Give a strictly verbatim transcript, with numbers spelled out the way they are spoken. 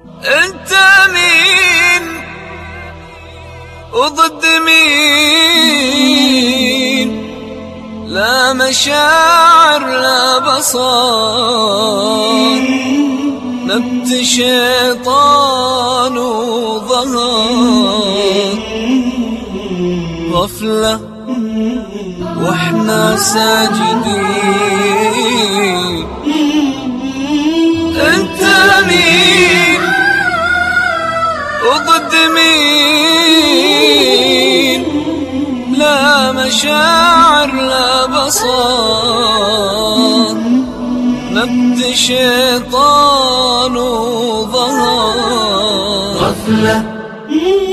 انت مين وضد مين؟ لا مشاعر لا بصر، نبت شيطان وظهر، غفلة واحنا ساجدين. انت مين وضد مين؟ لا مشاعر لا بصر، نبت شيطان وظهر، غفلة